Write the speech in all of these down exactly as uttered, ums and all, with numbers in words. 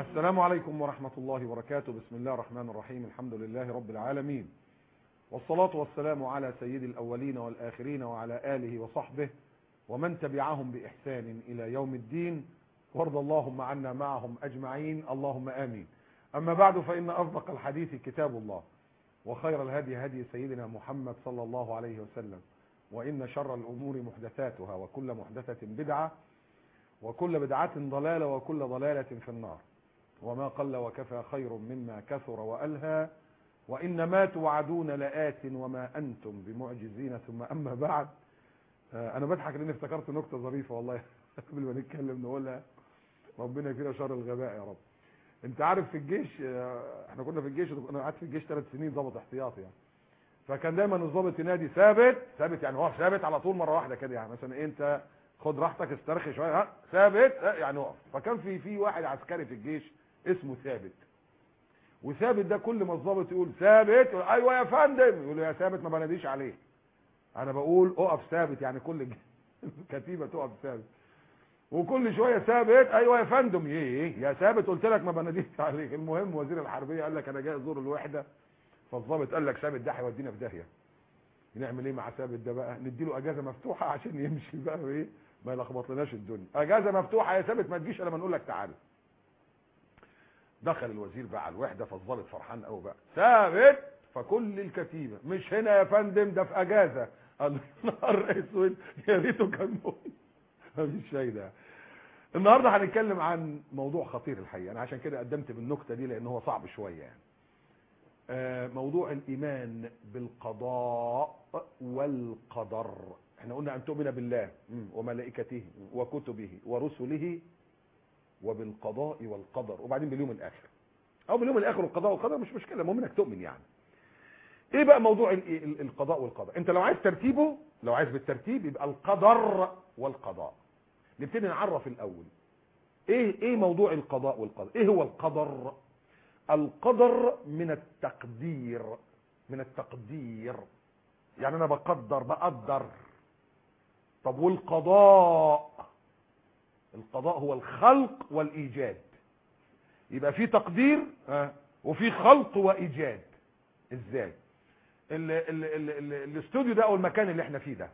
السلام عليكم ورحمة الله وبركاته. بسم الله الرحمن الرحيم. الحمد لله رب العالمين، والصلاة والسلام على سيد الأولين والآخرين وعلى آله وصحبه ومن تبعهم بإحسان إلى يوم الدين، وارض اللهم عنا معهم أجمعين، اللهم آمين. أما بعد، فإن أصدق الحديث كتاب الله، وخير الهدي هدي سيدنا محمد صلى الله عليه وسلم، وإن شر الأمور محدثاتها، وكل محدثة بدعة، وكل بدعة ضلالة، وكل ضلالة في النار. وما قل وكفى خير مما كثر وألهى، وإن ما توعدون لآت وما أنتم بمعجزين. ثم أما بعد، أنا بضحك لأني افتكرت نكتة ظريفة والله قبل ما نتكلم نقولها، ربنا يكفينا شر الغباء يا رب. أنت عارف في الجيش، احنا كنا في الجيش، أنا قعدت في الجيش ثلاث سنين ضابط احتياطي يعني. فكان دايما الضابط ينادي ثابت ثابت، يعني هو ثابت على طول مرة واحدة كده، يعني مثلا إيه، أنت خد راحتك استرخي شوية، ها ثابت يعني اقف. فكان في في واحد عسكري في الجيش اسمه ثابت، وثابت ده كل ما الضابط يقول ثابت يقول ايوه يا فندم، يقول له يا ثابت ما بناديش عليه، انا بقول اقف ثابت، يعني كل كتيبه تقف ثابت. وكل شويه ثابت ايوه يا فندم، ايه يا ثابت قلت لك ما بناديش عليك. المهم وزير الحربيه قال لك انا جاي ازور الوحده، فالضابط قال لك ثابت ده هيودينا في داهيه، نعمل ايه مع ثابت ده بقى؟ نديله اجازه مفتوحه عشان يمشي بقى وايه، ما يلخبطلناش الدنيا. اجازه مفتوحه يا ثابت، ما تجيش الا ما نقول لك تعالى. دخل الوزير بقى على الوحده، فالضابط فرحان قوي بقى، ثابت، فكل الكتيبه مش هنا يا فندم، ده في اجازه. قال نهار اسود، يا ريته كان مفيش فايده. النهارده هنتكلم عن موضوع خطير الحقيقه، انا عشان كده قدمت بالنكته دي لان هو صعب شويه يعني. آه موضوع الايمان بالقضاء والقدر. احنا قلنا ان تؤمن بالله وملائكته وكتبه ورسله وبالقضاء والقدر، وبعدين باليوم الاخر، او باليوم الاخر والقضاء والقدر مش مشكله، المهم انك تؤمن يعني. ايه بقى موضوع القضاء والقدر؟ انت لو عايز ترتيبه، لو عايز بالترتيب، يبقى القدر والقضاء. نبتدي نعرف الاول ايه ايه موضوع القضاء والقدر. ايه هو القدر؟ القدر من التقدير، من التقدير يعني انا بقدر بقدر. طب والقضاء؟ القضاء هو الخلق والايجاد، يبقى في تقدير ها وفي خلق وايجاد. ازاي؟ ال ال ال ال الاستوديو ده او المكان اللي احنا فيه ده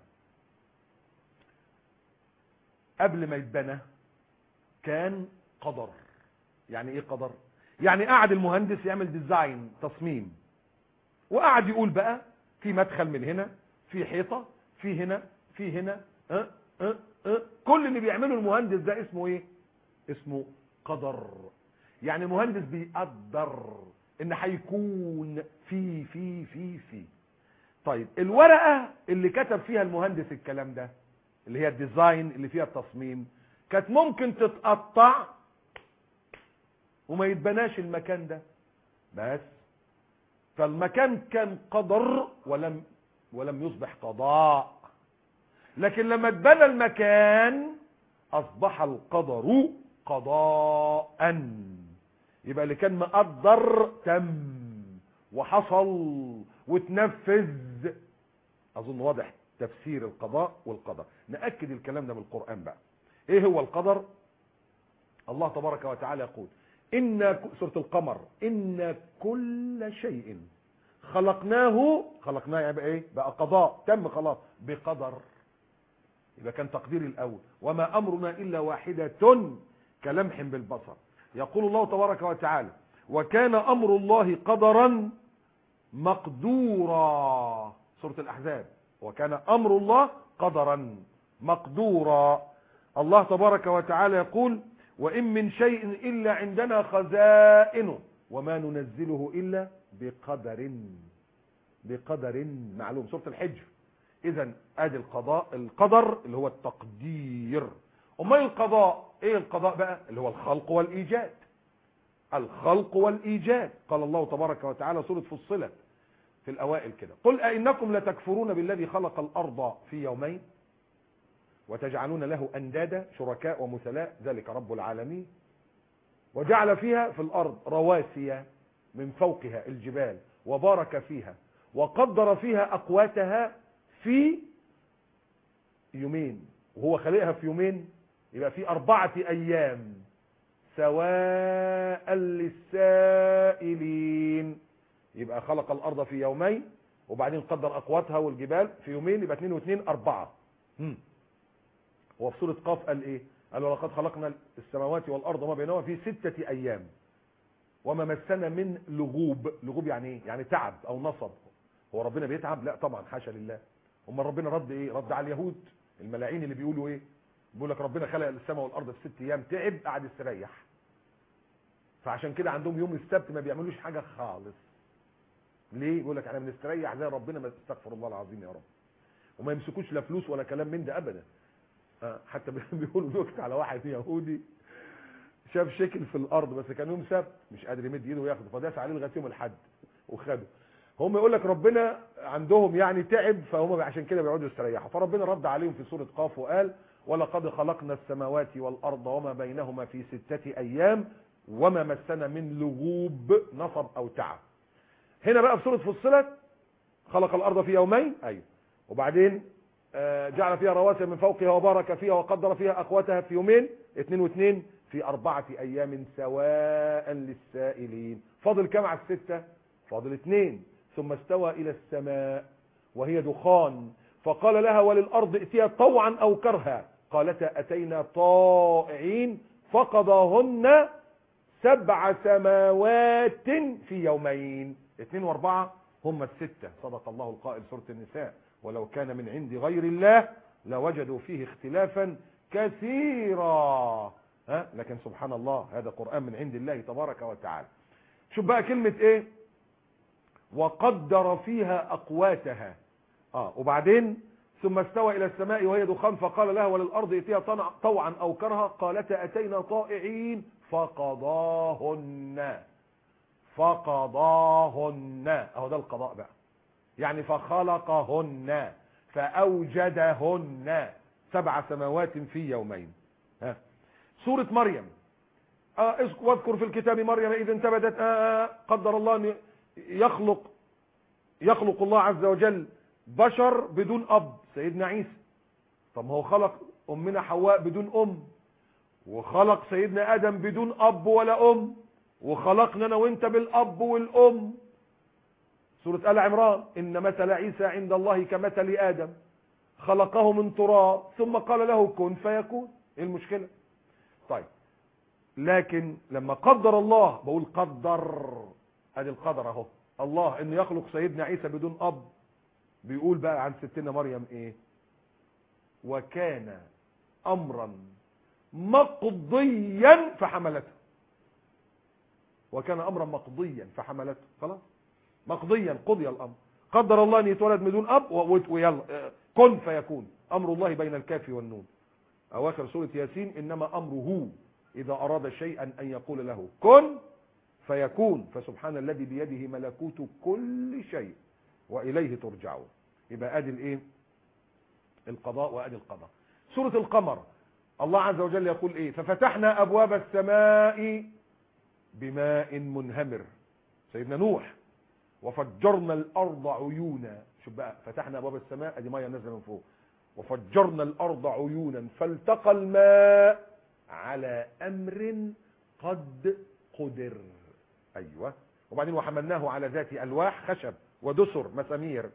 قبل ما يتبنى كان قدر. يعني ايه قدر؟ يعني قعد المهندس يعمل ديزاين، تصميم، وقعد يقول بقى في مدخل من هنا، في حيطه، في هنا، في هنا، أه أه أه. كل اللي بيعمله المهندس ده اسمه ايه؟ اسمه قدر. يعني المهندس بيقدر ان هيكون في في في في طيب الورقه اللي كتب فيها المهندس الكلام ده، اللي هي الديزاين اللي فيها التصميم، كانت ممكن تتقطع وما يتبناش المكان ده بس. فالمكان كان قدر ولم ولم يصبح قضاء. لكن لما اتبنى المكان اصبح القدر قضاء. يبقى اللي كان مقدر تم وحصل وتنفذ. اظن واضح تفسير القضاء والقدر. نأكد الكلام ده بالقرآن بقى. ايه هو القدر؟ الله تبارك وتعالى يقول إن سورة القمر إن كل شيء خلقناه خلقناه يبقى ايه؟ بقى قضاء تم خلاص بقدر. يبقى كان تقدير الاول، وما امرنا الا واحدة كلمح بالبصر. يقول الله تبارك وتعالى وكان امر الله قدرا مقدورا. سورة الاحزاب وكان امر الله قدرا مقدورا. الله تبارك وتعالى يقول وإن من شيء إلا عندنا خزائنه وما ننزله إلا بقدر بقدر معلوم. سورة الحجر. إذن ادي القضاء، القدر اللي هو التقدير. أمال القضاء إيه؟ القضاء بقى اللي هو الخلق والإيجاد. الخلق والإيجاد. قال الله تبارك وتعالى سورة فصلت في الأوائل كده قل أئنكم لتكفرون بالذي خلق الأرض في يومين وتجعلون له أندادا شركاء ومثلاء ذلك رب العالمين وجعل فيها في الأرض رواسي من فوقها الجبال وبارك فيها وقدر فيها أقواتها في يومين. وهو خلقها في يومين، يبقى في أربعة أيام سواء للسائلين. يبقى خلق الارض في يومين وبعدين قدر اقواتها والجبال في يومين، يبقى اتنين واثنين اربعة. هم. هو في سورة قاف قال ايه؟ قال ولقد خلقنا السماوات والارض وما بينهما في ستة ايام وما مسنا من لغوب. لغوب يعني ايه؟ يعني تعب او نصب. هو ربنا بيتعب؟ لا طبعا، حاشا لله. امال ربنا رد ايه؟ رد على اليهود الملاعين اللي بيقولوا ايه؟ بيقول لك ربنا خلق السماء والارض في ست ايام، تعب قعد يستريح. فعشان كده عندهم يوم السبت ما بيعملوش حاجه خالص. ليه؟ يقول لك احنا بنستريح زي ربنا، ما استغفر الله العظيم يا رب. وما يمسكوش لا فلوس ولا كلام من ده ابدا. آه حتى بيقولوا نكت على واحد يهودي شاف شكل في الارض بس كان يوم سبت مش قادر يمد ايده وياخده، فداس عليه لغايه يوم الاحد وخده. هم يقول لك ربنا عندهم يعني تعب، فهم عشان كده بيقعدوا يستريحوا. فربنا رد عليهم في سوره قاف وقال ولقد خلقنا السماوات والارض وما بينهما في ستة ايام وما مسنا من لغوب، نصب او تعب. هنا بقى في سوره فصلت خلق الارض في يومين، ايوه، وبعدين جعل فيها رواسي من فوقها وبارك فيها وقدر فيها اقواتها في يومين، اثنين واثنين في اربعة ايام سواء للسائلين. فاضل كم على الستة؟ فاضل اثنين. ثم استوى الى السماء وهي دخان فقال لها وللارض ائتيا طوعا او كرها قالتا اتينا طائعين فقضاهن سبع سماوات في يومين. اثنين واربعة هم الستة. صدق الله القائل سورة النساء ولو كان من عند غير الله لوجدوا فيه اختلافا كثيرا. ها لكن سبحان الله هذا قرآن من عند الله تبارك وتعالى. شوف بقى كلمة ايه؟ وقدر فيها اقواتها. اه وبعدين ثم استوى الى السماء وهي دخان فقال لها وللارض ائتيا طوعا او كرها قالتا اتينا طائعين فقضاهن. فقضاهن اهو ده القضاء بقى، يعني فخلقهن فاوجدهن سبع سماوات في يومين. ها سورة مريم آه واذكر في الكتاب مريم اذ انتبذت آه قدر الله ان يخلق يخلق الله عز وجل بشر بدون اب سيدنا عيسى. طب هو خلق امنا حواء بدون ام، وخلق سيدنا ادم بدون اب ولا ام، وخلقنا انا وانت بالاب والام. سورة آل عمران ان مثل عيسى عند الله كمثل ادم خلقه من تراب ثم قال له كن فيكون. ايه المشكلة؟ طيب لكن لما قدر الله، بقول قدر ادي القدر اهو، الله انه يخلق سيدنا عيسى بدون اب، بيقول بقى عن ستنا مريم ايه؟ وكان امرا مقضيا فحملته. وكان امرا مقضيا فحملته. خلاص مقضيا قضي الامر، قدر الله ان يتولد بدون اب ويلا كن فيكون. امر الله بين الكاف والنون. اواخر سورة ياسين انما امره اذا اراد شيئا ان يقول له كن فيكون. فسبحان الذي بيده ملكوت كل شيء واليه ترجعون. يبقى ادي الايه؟ القضاء وادي القضاء. سورة القمر الله عز وجل يقول ايه؟ ففتحنا ابواب السماء بماء منهمر، سيدنا نوح، وفجرنا الارض عيونا. شوف بقى فتحنا ابواب السماء ادي ميه نازله من فوق، وفجرنا الارض عيونا فالتقى الماء على امر قد قدر. ايوه وبعدين وحملناه على ذات الواح خشب ودسر مسامير،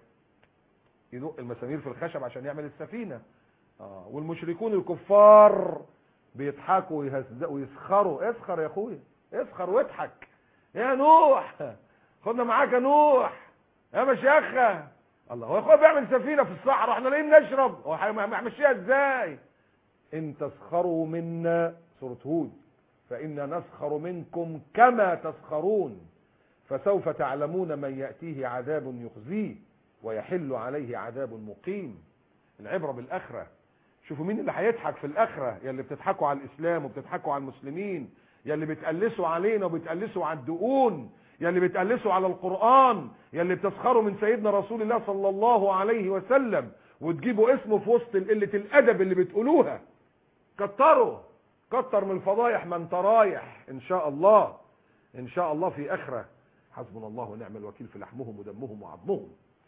يدق المسامير في الخشب عشان يعمل السفينه. اه والمشركون الكفار بيضحكوا ويهزقوا ويسخروا. اسخر يا اخويا، اسخر واضحك يا نوح، خدنا معاك يا نوح يا مشيخه. الله هو يا اخويا بيعمل سفينه في الصحراء احنا لاقيين نشرب، هو هيمشيها ازاي؟ ان تسخروا منا سوره هود فإنا نسخر منكم كما تسخرون فسوف تعلمون من يأتيه عذاب يخزيه ويحل عليه عذاب مقيم. العبرة بالآخرة. شوفوا مين اللي هيضحك في الآخرة، يا اللي بتضحكوا على الإسلام وبتضحكوا على المسلمين، يا اللي بتقلسوا علينا وبتقلسوا على الدقون، يا اللي بتقلسوا على القرآن، يا اللي بتسخروا من سيدنا رسول الله صلى الله عليه وسلم وتجيبوا اسمه في وسط قلة الأدب اللي بتقولوها. كتروا كتر من الفضايح ما انت رايح ان شاء الله، ان شاء الله في اخره. حسبنا الله ونعم الوكيل في لحمهم ودمهم وعظمهم.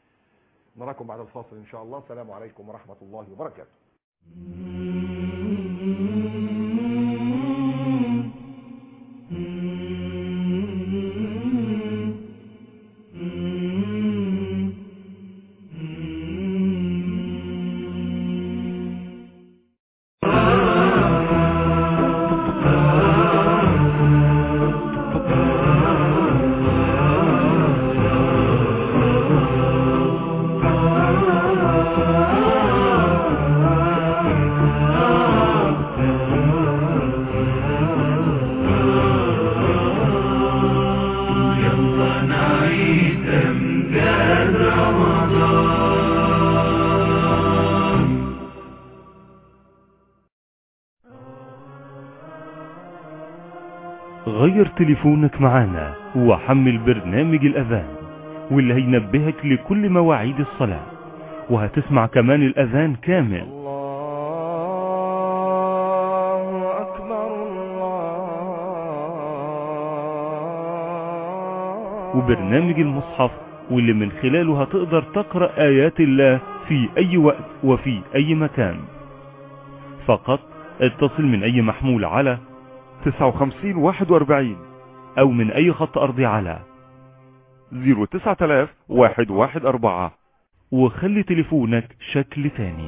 نراكم بعد الفاصل ان شاء الله. السلام عليكم ورحمة الله وبركاته. غير تليفونك معانا وحمل برنامج الأذان، واللي هينبهك لكل مواعيد الصلاة، وهتسمع كمان الأذان كامل. الله أكبر الله. وبرنامج المصحف، واللي من خلاله هتقدر تقرأ آيات الله في أي وقت وفي أي مكان. فقط اتصل من أي محمول على تسعة وخمسين واحد واربعين أو من أي خط أرضي على صفر تسعة آلاف واحد واحد أربعة، وخلي تليفونك شكل تاني.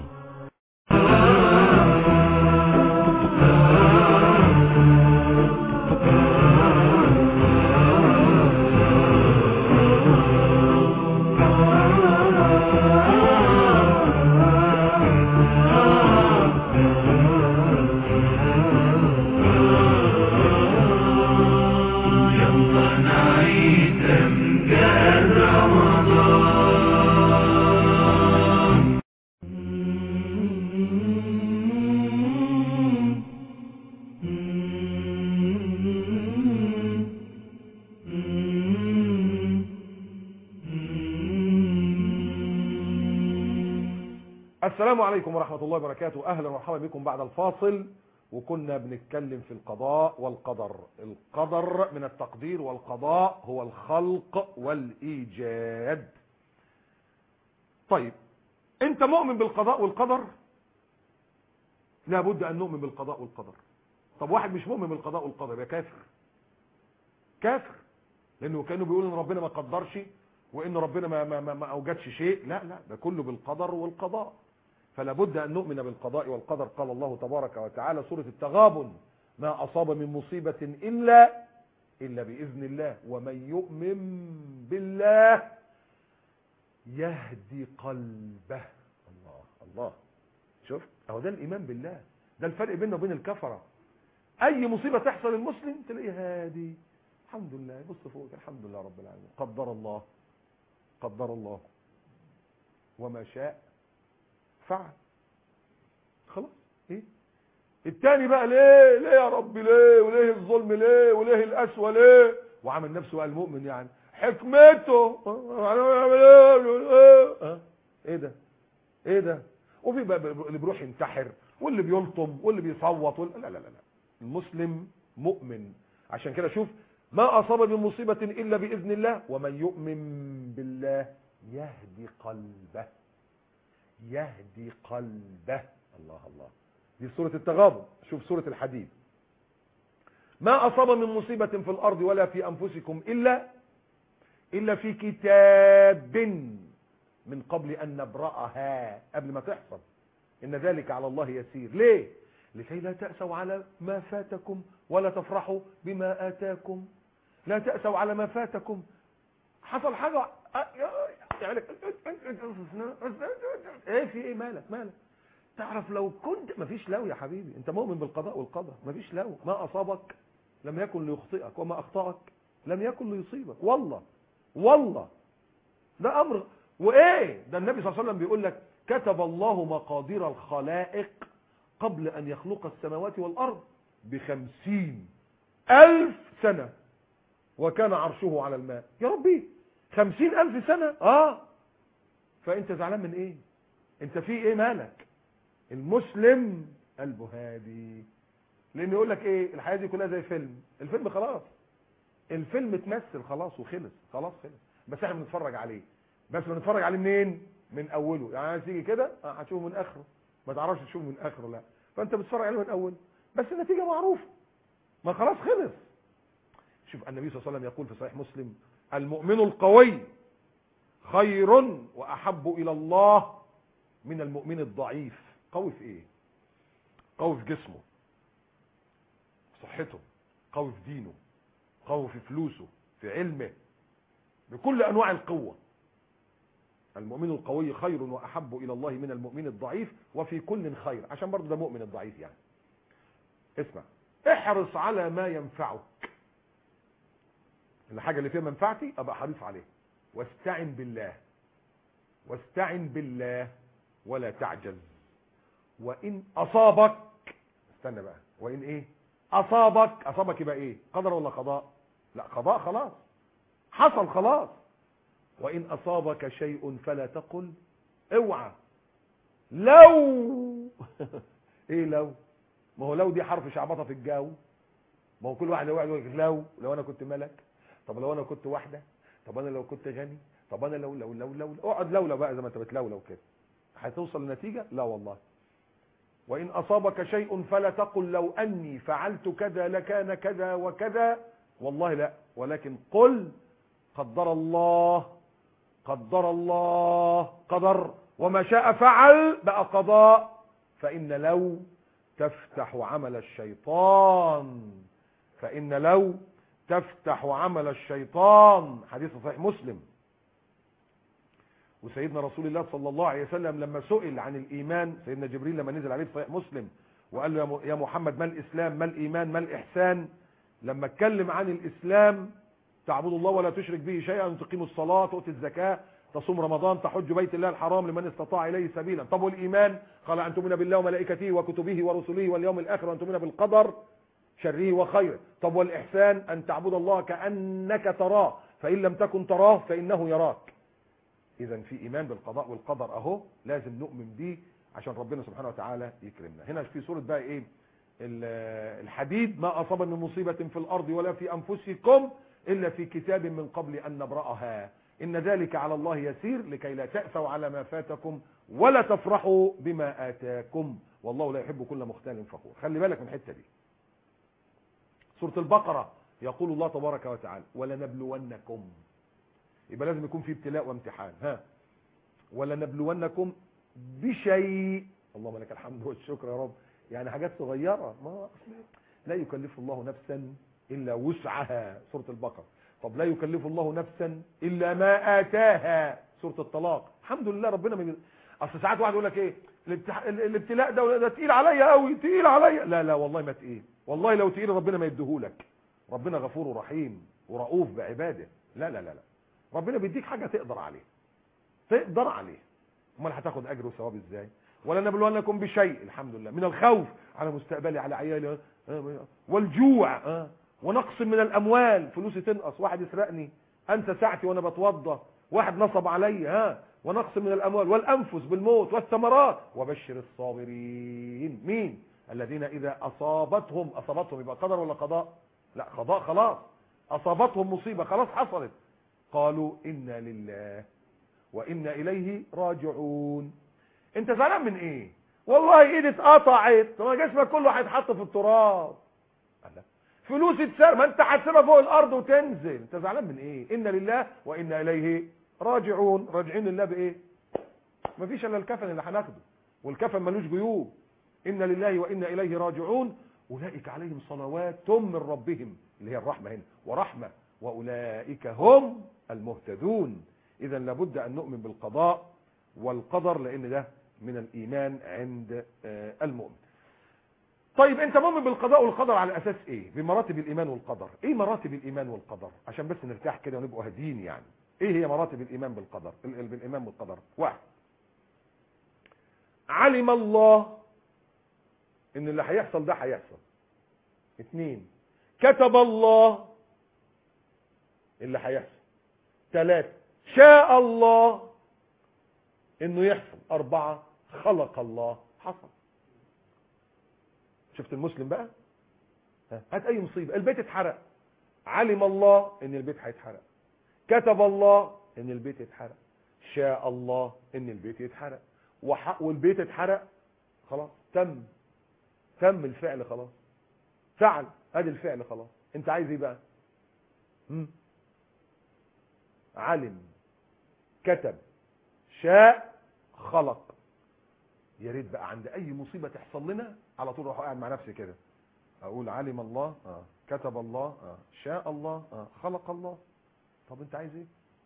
السلام عليكم ورحمة الله وبركاته. أهلا ومرحبا بكم بعد الفاصل. وكنا بنتكلم في القضاء والقدر. القدر من التقدير، والقضاء هو الخلق والإيجاد. طيب، أنت مؤمن بالقضاء والقدر؟ لابد أن نؤمن بالقضاء والقدر. طب واحد مش مؤمن بالقضاء والقدر يبقى كافر. كافر، لأنه كانوا بيقولوا إن ربنا ما قدرش، وإن ربنا ما, ما, ما أوجدش شيء. لا لا، ده كله بالقدر والقضاء. فلا بد أن نؤمن بالقضاء والقدر. قال الله تبارك وتعالى سورة التغابن: ما أصاب من مصيبة إلا إلا بإذن الله، ومن يؤمن بالله يهدي قلبه. الله الله، شفت؟ أهو ده الإيمان بالله. ده الفرق بيننا وبين الكفرة. أي مصيبة تحصل المسلم تلاقيه هادي، الحمد لله، بص فوق، الحمد لله رب العالمين، قدر الله قدر الله وما شاء فعل. خلاص. ايه التاني بقى؟ ليه ليه يا رب؟ ليه؟ وليه الظلم؟ ليه؟ وليه القسوه؟ ليه؟ وعامل نفسه بقى المؤمن، يعني حكمته. ايه ده؟ ايه ده؟ وفي بقى اللي بيروح ينتحر، واللي بيلطم، واللي بيصوت وال... لا لا لا لا. المسلم مؤمن. عشان كده شوف: ما أصاب من مصيبة إلا بإذن الله، ومن يؤمن بالله يهدي قلبه. يهدي قلبه. الله الله. دي سورة التغابن. شوف سورة الحديد: ما أصاب من مصيبة في الأرض ولا في أنفسكم إلا إلا في كتاب من قبل أن نبرأها. قبل ما تحصل. إن ذلك على الله يسير. ليه؟ لكي لا تأسوا على ما فاتكم ولا تفرحوا بما آتاكم. لا تأسوا على ما فاتكم. حصل حاجة يعني ايه؟ في ايه؟ مالك مالك؟ تعرف لو كنت، مفيش لو يا حبيبي، انت مؤمن بالقضاء والقدر، مفيش لو. ما أصابك لم يكن ليخطئك، وما أخطأك لم يكن ليصيبك. والله والله ده أمر. وإيه ده؟ النبي صلى الله عليه وسلم بيقول لك: كتب الله مقادير الخلائق قبل أن يخلق السماوات والأرض بخمسين ألف سنة، وكان عرشه على الماء. يا ربي، خمسين ألف سنة. آه فأنت زعلان من إيه؟ أنت في إيه؟ مالك؟ المسلم قلبه هادي. لأن يقول لك إيه؟ الحياة دي كلها زي فيلم. الفيلم خلاص، الفيلم اتمثل خلاص وخلص. خلاص خلص، بس احنا بنتفرج عليه. بس بنتفرج عليه منين؟ من أوله. يعني عايز تيجي كده هتشوفه من آخره، ما تعرفش تشوفه من آخره. لا، فأنت بتتفرج عليه من أوله، بس النتيجة معروفة، ما خلاص خلص. شوف النبي صلى الله عليه وسلم يقول في صحيح مسلم: المؤمن القوي خير وأحب إلى الله من المؤمن الضعيف. قوي في إيه؟ قوي في جسمه، في صحته، قوي في دينه، قوي في فلوسه، في علمه، بكل أنواع القوة. المؤمن القوي خير وأحب إلى الله من المؤمن الضعيف، وفي كل خير. عشان برضه ده مؤمن الضعيف يعني. اسمع: احرص على ما ينفعك. الحاجة اللي فيها منفعتي أبقى حريص عليها. واستعن بالله، واستعن بالله ولا تعجز. وإن أصابك، استنى بقى، وإن إيه؟ اصابك اصابك يبقى ايه؟ قدر ولا قضاء؟ لا قضاء، خلاص حصل خلاص. وان اصابك شيء فلا تقل اوعى لو ايه لو؟ ما هو لو دي حرف شعبطه في الجو. ما هو كل واحد يقعد يقول لو لو انا كنت ملك، طب لو انا كنت واحده، طب انا لو كنت غني، طب انا لو لو لو لو اقعد لو لو بقى زي ما انت بتلولو كده، هتوصل لنتيجه؟ لا والله. وان اصابك شيء فلا تقل لو اني فعلت كذا لكان كذا وكذا، والله لا، ولكن قل قدر الله قدر الله قدر وما شاء فعل، بقى قضاء. فإن لو تفتح عمل الشيطان، فإن لو تفتح عمل الشيطان، حديث صحيح مسلم. وسيدنا رسول الله صلى الله عليه وسلم لما سئل عن الإيمان، سيدنا جبريل لما نزل عليه في صحيح مسلم وقال له يا محمد ما الإسلام ما الإيمان ما الإحسان، لما اتكلم عن الإسلام تعبد الله ولا تشرك به شيئا، تقيم الصلاة، تؤتي الزكاة، تصوم رمضان، تحج بيت الله الحرام لمن استطاع إليه سبيلا. طب والإيمان؟ قال أن تؤمن بالله وملائكته وكتبه ورسله واليوم الآخر وأن تؤمن بالقدر شره وخيره. طب والإحسان؟ أن تعبد الله كأنك تراه فإن لم تكن تراه فإنه يراك. إذا في إيمان بالقضاء والقدر أهو، لازم نؤمن به عشان ربنا سبحانه وتعالى يكرمنا. هنا في سورة بقى إيه الحديد، ما أصاب من مصيبة في الأرض ولا في أنفسكم إلا في كتاب من قبل أن نبرأها إن ذلك على الله يسير لكي لا تأسوا على ما فاتكم ولا تفرحوا بما آتاكم والله لا يحب كل مختال فخور. خلي بالك من الحتة دي. سورة البقرة يقول الله تبارك وتعالى ولنبلونكم، يبقى لازم يكون في ابتلاء وامتحان. ها ولنبلونكم بشيء، اللهم لك الحمد والشكر يا رب، يعني حاجات صغيرة، ما لا يكلف الله نفسا إلا وسعها، سورة البقرة. طب لا يكلف الله نفسا إلا ما آتاها، سورة الطلاق. الحمد لله ربنا ما بي... أصل ساعات واحد يقول لك إيه الابتح... الابتلاء ده ده تقيل عليا قوي، تقيل عليا. لا لا والله ما تقيل، والله لو تقيل ربنا ما يديهولك. ربنا غفور رحيم ورؤوف بعباده. لا لا لا لا، ربنا بيديك حاجة تقدر عليه، تقدر عليه، امال هتاخد أجر وثواب إزاي؟ ولا نبلونكم بشيء، الحمد لله، من الخوف على مستقبلي على عيالي والجوع ونقص من الاموال، فلوسي تنقص، واحد يسرقني انسى ساعتي وانا بتوضى، واحد نصب علي، ها ونقص من الاموال والانفس بالموت والثمرات وبشر الصابرين. مين؟ الذين اذا اصابتهم اصابتهم يبقى قدر ولا قضاء؟ لا قضاء، خلاص اصابتهم مصيبه خلاص حصلت، قالوا انا لله وانا اليه راجعون. انت زعلان من ايه؟ والله ايدي اتقطعت، ما جسمك كله هيتحط في التراب. الله، فلوس اتسرق، ما انت هتسيبها فوق الارض وتنزل، انت زعلان من ايه؟ انا لله وانا اليه راجعون. راجعين لله بايه؟ مفيش الا الكفن اللي هناخده، والكفن ملوش جيوب. انا لله وانا اليه راجعون اولئك عليهم صلوات من ربهم، اللي هي الرحمه هنا، ورحمه واولئك هم المهتدون. اذا لابد ان نؤمن بالقضاء والقدر، لان ده من الايمان عند المؤمن. طيب انت مؤمن بالقضاء والقدر على اساس ايه؟ بمراتب الايمان والقدر. ايه مراتب الايمان والقدر عشان بس نرتاح كده ونبقوا هاديين؟ يعني ايه هي مراتب الايمان بالقدر بالايمان بالقدر؟ واحد، علم الله ان اللي هيحصل ده هيحصل. اثنين، كتب الله اللي هيحصل. ثلاثة، شاء الله انه يحصل. اربعة، خلق الله حصل. شفت المسلم بقى؟ هات اي مصيبة، البيت اتحرق، علم الله ان البيت هيتحرق، كتب الله ان البيت يتحرق، شاء الله ان البيت يتحرق، والبيت اتحرق، خلاص تم تم الفعل، خلاص فعل، ادي الفعل خلاص. انت عايز ايه بقى؟ هم؟ علم، كتب، شاء، خلق. يا ريت بقى عند اي مصيبه تحصل لنا على طول اروح قاعد مع نفسي كده اقول علم الله، اه كتب الله، اه شاء الله، اه خلق الله. طب انت عايز ايه؟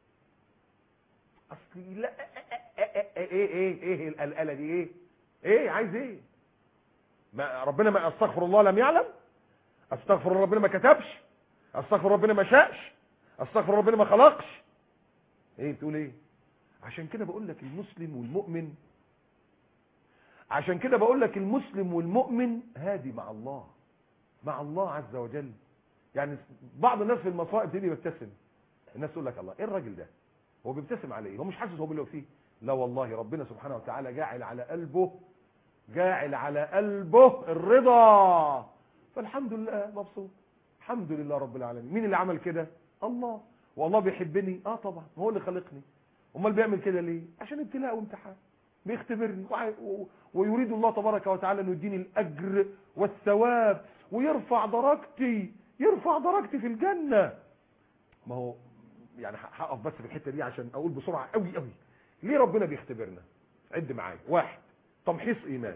اصلي لا ايه ايه ايه ايه القلقله دي؟ ايه ايه عايز ايه؟ ما ربنا ما استغفر الله لم يعلم، استغفر ربنا ما كتبش، استغفر ربنا ما شاءش، استغفر ربنا ما خلقش. ايه بتقول ايه؟ عشان كده بقول لك المسلم والمؤمن، عشان كده بقول لك المسلم والمؤمن هادي مع الله. مع الله عز وجل. يعني بعض الناس في المصائب تيجي يبتسم، الناس تقول لك الله ايه الراجل ده، هو بيبتسم عليه، هو مش حاسس هو باللي فيه. لا والله ربنا سبحانه وتعالى جاعل على قلبه جاعل على قلبه الرضا، فالحمد لله مبسوط. الحمد لله رب العالمين. مين اللي عمل كده؟ الله. والله بيحبني؟ اه طبعا، هو اللي خلقني. امال بيعمل كده ليه؟ عشان ابتلاء وامتحان، بيختبرني، ويريد الله تبارك وتعالى انه يديني الاجر والثواب ويرفع درجتي، يرفع درجتي في الجنه. ما هو يعني هقف بس في الحته دي عشان اقول بسرعه قوي قوي ليه ربنا بيختبرنا. عد معايا. واحد، تمحيص ايمان.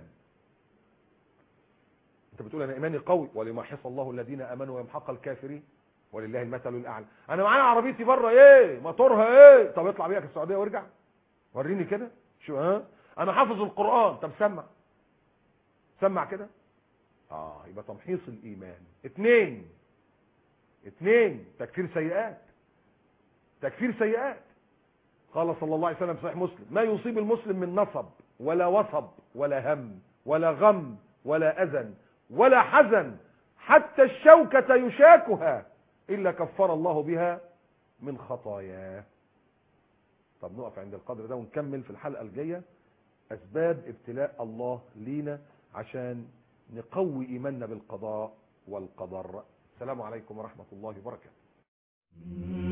انت بتقول انا ايماني قوي، وليمحص الله الذين امنوا ويمحق الكافرين ولله المثل الاعلى. انا معايا عربيتي بره ايه موتورها ايه، طب اطلع بيها في السعوديه وارجع وريني كده شو. ها انا حافظ القران، طب سمع سمع كده. اه يبقى تمحيص الايمان. اتنين اتنين تكفير سيئات. تكفير سيئات. قال صلى الله عليه وسلم في صحيح مسلم: ما يصيب المسلم من نصب ولا وصب ولا هم ولا غم ولا اذى ولا حزن حتى الشوكة يشاكها إلا كفر الله بها من خطاياه. طب نقف عند القدر ده ونكمل في الحلقة الجاية أسباب ابتلاء الله لينا عشان نقوي إيماننا بالقضاء والقدر. السلام عليكم ورحمة الله وبركاته.